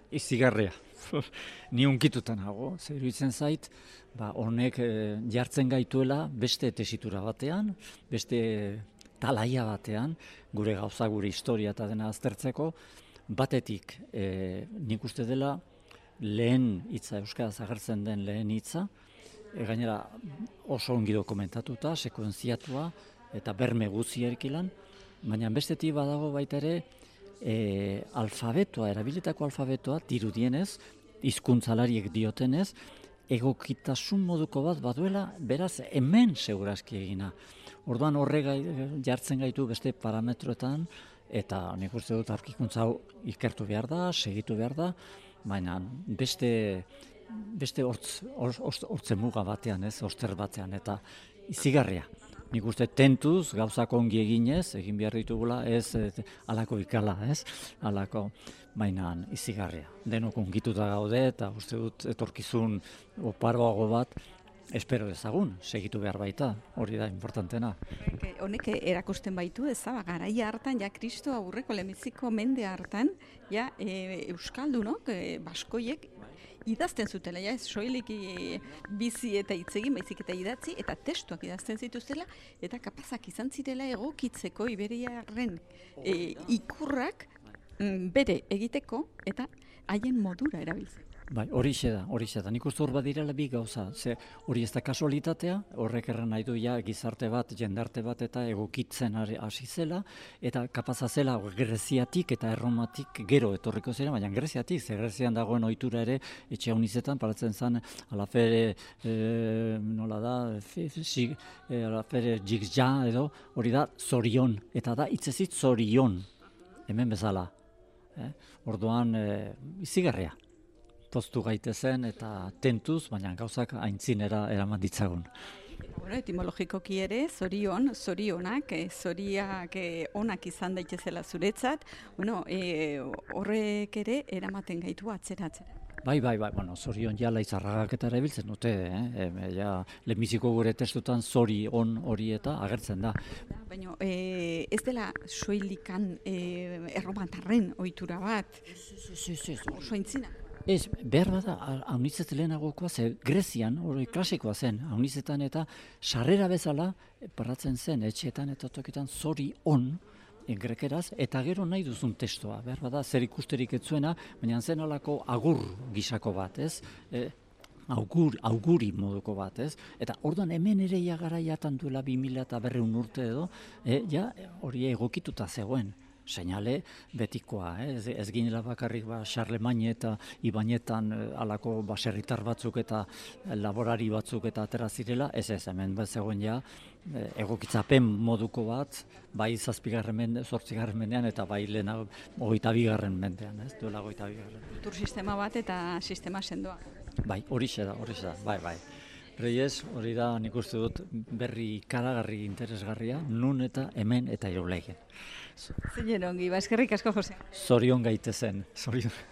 Izigarria. Ni unkituta nago, zer iruditzen zait, honek jartzen gaituela beste tesitura batean, beste talaia batean, gure gauza, gure historia eta dena aztertzeko, batetik nik uste dela lehen hitza, euskaraz agertzen den lehen hitza, gainera oso ongi dokumentatuta, sekuentziatua eta berme guziekin, baina bestetik badago baita ere alfabetoa, erabilitako alfabetoa, dirudienez, hizkuntzalariek diotenez, egokitasun moduko bat baduela, beraz hemen segurazki egina. Orduan jartzen gaitu beste parametroetan, eta nik uste dut aurkikuntza hau ikertu behar da, segitu behar da, baina beste hortze muga batean, oster batean, eta izigarria. Nik uste tentuz, gauzak ongi eginez, egin behar ditugula, ez alako ikala, alako, baina izigarria. Denok ongituta gaude, eta uste dut etorkizun oparoago bat, espero dezagun, segitu behar baita, hori da importantena. Honek erakusten baitu, garaia hartan, Kristo aurreko lehenbiziko mende hartan, euskaldunok, baskoiek, idazten zutela, ez soilik bizi eta hitzegin, baizik eta idatzi, eta testuak idazten zituztela, eta kapazak izan zirela egokitzeko iberiarren ikurrak bere egiteko, eta haien modura erabiltzen. Bai, horixe da. Nik uste hor badirela bi gauza. Hori ez da kasualitatea, horrek erran nahi du gizarte bat, jendarte bat eta egokitzen hasi zela, eta kapaza zela Greziatik eta Erromatik gero etorriko zera, baina Greziatik, Grezian dagoen ohitura ere, etxe honizetan, paratzen zen, alafere, nola da, alafere jigja edo, hori da zorion, eta da hitzezit zorion, hemen bezala. Orduan, izigarria. Poztu gaitezen eta tentuz, baina gauzak aintzinera eraman ditzagun. Etimologikoki ere, zorionak, zoriak onak izan daitezela zuretzat, horrek ere eramaten gaitu atzera. Bai, zorion jala izarragak eta erabiltzen dute, lehenbiziko gure testutan zorion hori eta agertzen da. Baina ez dela soilikan erromatarren ohitura bat, oso aintzina. Ez, behar bada, haunitzez lehenagokoa Grezian, hori klasikoa zen, haunizetan eta sarrera bezala, paratzen zen, etxeetan eta tokitan zori on, grekeraz, eta gero nahi duzun testoa, behar bada, zer ikusterik etzuena, baina zen alako agur gisako bat, ez? Auguri moduko bat, ez? Eta orduan hemen ere garaiatan duela 2100 urte edo, hori egokituta zegoen. Seinale betikoa, ez ginela bakarrik Charlemagne eta Ibanetan alako baserritar batzuk eta laborari batzuk eta atera zirela, ez hemen zegoen egokitzapen moduko bat, bai 7. mendean eta bai lehena 22. mendean, ez duela 22. Kultur sistema bat eta sistema sendoa. Bai, horixe da, bai. Reyes, hori da nik uste dut berri ikaragarri interesgarria, nun eta hemen eta Irulegen. Zinen ongi, eskerrik asko, Jose. Zorion gaitezen, zorion.